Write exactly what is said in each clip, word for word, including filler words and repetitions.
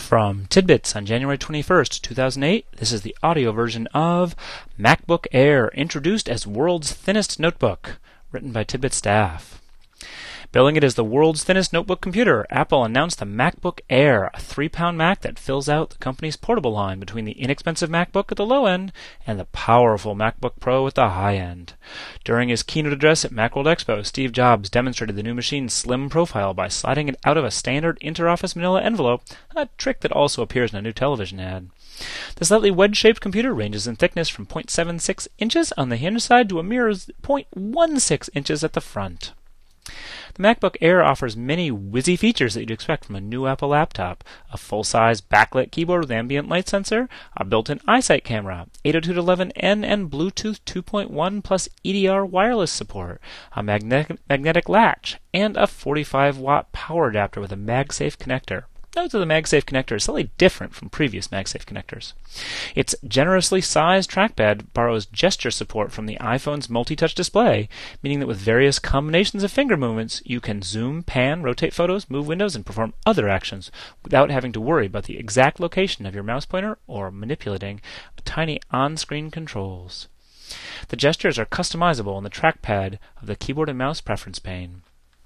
From Tidbits on January twenty-first, two thousand eight, this is the audio version of MacBook Air, introduced as world's thinnest notebook, written by Tidbits staff. Billing it as the world's thinnest notebook computer, Apple announced the MacBook Air, a three-pound Mac that fills out the company's portable line between the inexpensive MacBook at the low end and the powerful MacBook Pro at the high end. During his keynote address at Macworld Expo, Steve Jobs demonstrated the new machine's slim profile by sliding it out of a standard Interoffice manila envelope, a trick that also appears in a new television ad. The slightly wedge-shaped computer ranges in thickness from zero point seven six inches on the hinge side to a mere zero point one six inches at the front. The MacBook Air offers many whizzy features that you'd expect from a new Apple laptop: a full-size backlit keyboard with ambient light sensor, a built-in iSight camera, eight oh two dot eleven n and Bluetooth two point one plus E D R wireless support, a magnetic, magnetic latch, and a forty-five watt power adapter with a MagSafe connector. Note that the MagSafe connector is slightly different from previous MagSafe connectors. Its generously sized trackpad borrows gesture support from the iPhone's multi-touch display, meaning that with various combinations of finger movements, you can zoom, pan, rotate photos, move windows, and perform other actions without having to worry about the exact location of your mouse pointer or manipulating tiny on-screen controls. The gestures are customizable in the trackpad of the keyboard and mouse preference pane.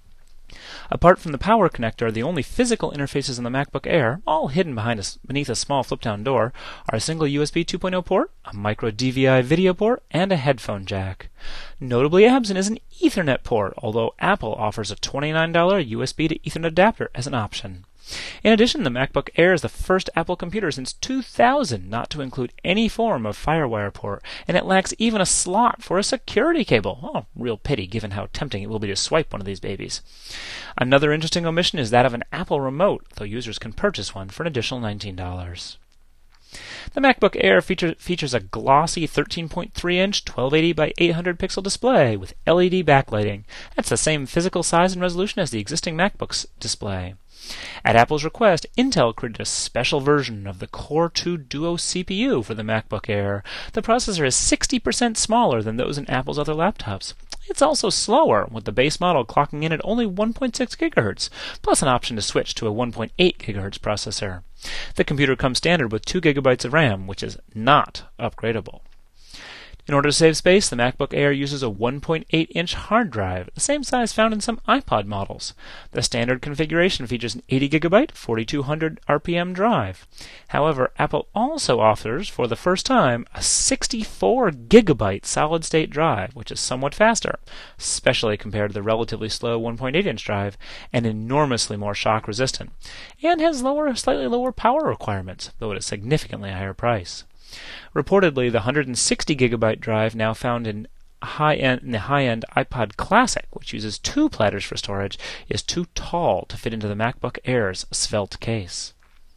Apart from the power connector, the only physical interfaces on the MacBook Air, all hidden behind a, beneath a small flip-down door, are a single U S B two point oh port, a micro D V I video port, and a headphone jack. Notably absent is an Ethernet port, although Apple offers a twenty-nine dollars U S B to Ethernet adapter as an option. In addition, the MacBook Air is the first Apple computer since two thousand not to include any form of FireWire port, and it lacks even a slot for a security cable. Oh, real pity, given how tempting it will be to swipe one of these babies. Another interesting omission is that of an Apple remote, though users can purchase one for an additional nineteen dollars. The MacBook Air feature, features a glossy thirteen point three inch twelve eighty by eight hundred pixel display with L E D backlighting. That's the same physical size and resolution as the existing MacBook's display. At Apple's request, Intel created a special version of the Core two Duo C P U for the MacBook Air. The processor is sixty percent smaller than those in Apple's other laptops. It's also slower, with the base model clocking in at only one point six gigahertz, plus an option to switch to a one point eight gigahertz processor. The computer comes standard with two gigabytes of RAM, which is not upgradable. In order to save space, the MacBook Air uses a one point eight inch hard drive, the same size found in some iPod models. The standard configuration features an eighty gigabyte, forty-two hundred R P M drive. However, Apple also offers, for the first time, a sixty-four gigabyte solid-state drive, which is somewhat faster, especially compared to the relatively slow one point eight inch drive, and enormously more shock-resistant, and has lower, slightly lower power requirements, though at a significantly higher price. Reportedly, the one hundred sixty gigabyte drive now found in, high-end, in the high-end iPod Classic, which uses two platters for storage, is too tall to fit into the MacBook Air's svelte case.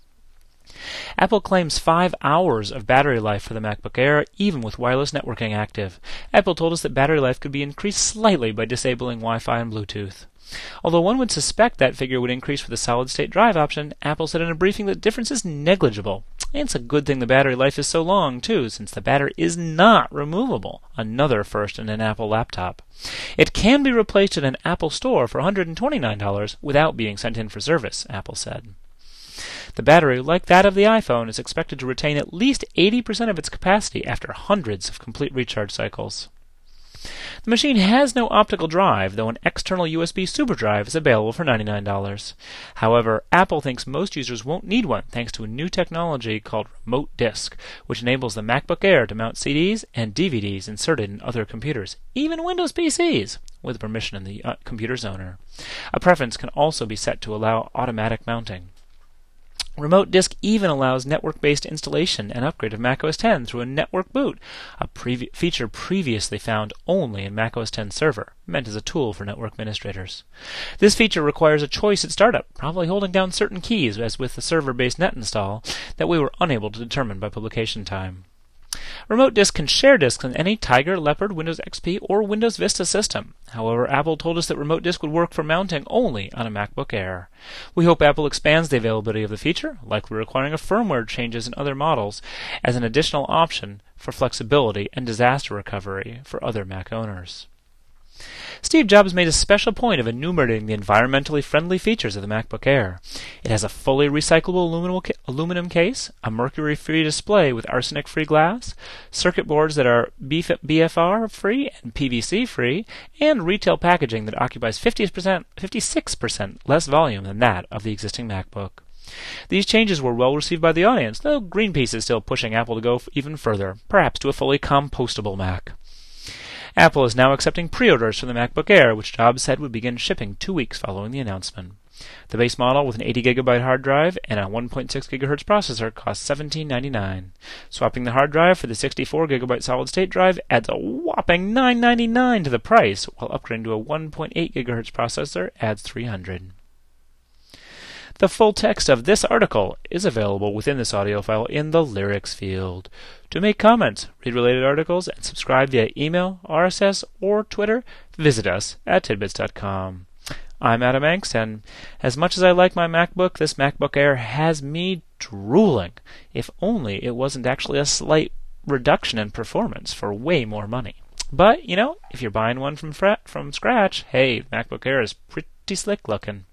Apple claims five hours of battery life for the MacBook Air, even with wireless networking active. Apple told us that battery life could be increased slightly by disabling Wi-Fi and Bluetooth. Although one would suspect that figure would increase with the solid-state drive option, Apple said in a briefing that the difference is negligible. And it's a good thing the battery life is so long, too, since the battery is not removable, another first in an Apple laptop. It can be replaced in an Apple store for one hundred twenty-nine dollars without being sent in for service, Apple said. The battery, like that of the iPhone, is expected to retain at least eighty percent of its capacity after hundreds of complete recharge cycles. The machine has no optical drive, though an external U S B SuperDrive is available for ninety-nine dollars. However, Apple thinks most users won't need one thanks to a new technology called Remote Disk, which enables the MacBook Air to mount C Ds and D V Ds inserted in other computers, even Windows P Cs, with permission of the uh, computer's owner. A preference can also be set to allow automatic mounting. Remote Disk even allows network-based installation and upgrade of Mac O S ten through a network boot, a previ- feature previously found only in Mac O S ten Server, meant as a tool for network administrators. This feature requires a choice at startup, probably holding down certain keys, as with the server-based net install, that we were unable to determine by publication time. Remote Disk can share disks on any Tiger, Leopard, Windows X P, or Windows Vista system. However, Apple told us that Remote Disk would work for mounting only on a MacBook Air. We hope Apple expands the availability of the feature, likely requiring a firmware changes in other models, as an additional option for flexibility and disaster recovery for other Mac owners. Steve Jobs made a special point of enumerating the environmentally friendly features of the MacBook Air. It has a fully recyclable aluminum, ca- aluminum case, a mercury-free display with arsenic-free glass, circuit boards that are B F R-free and P V C-free, and retail packaging that occupies fifty percent, fifty-six percent less volume than that of the existing MacBook. These changes were well received by the audience, though Greenpeace is still pushing Apple to go f- even further, perhaps to a fully compostable Mac. Apple is now accepting pre-orders for the MacBook Air, which Jobs said would begin shipping two weeks following the announcement. The base model with an eighty gigabyte hard drive and a one point six gigahertz processor costs seventeen ninety-nine. Swapping the hard drive for the sixty-four gigabyte solid-state drive adds a whopping nine ninety-nine to the price, while upgrading to a one point eight gigahertz processor adds three hundred. The full text of this article is available within this audio file in the lyrics field. To make comments, read related articles, and subscribe via email, R S S, or Twitter, visit us at tidbits dot com. I'm Adam Angst, and as much as I like my MacBook, this MacBook Air has me drooling. If only it wasn't actually a slight reduction in performance for way more money. But, you know, if you're buying one from, fra- from scratch, hey, MacBook Air is pretty slick looking.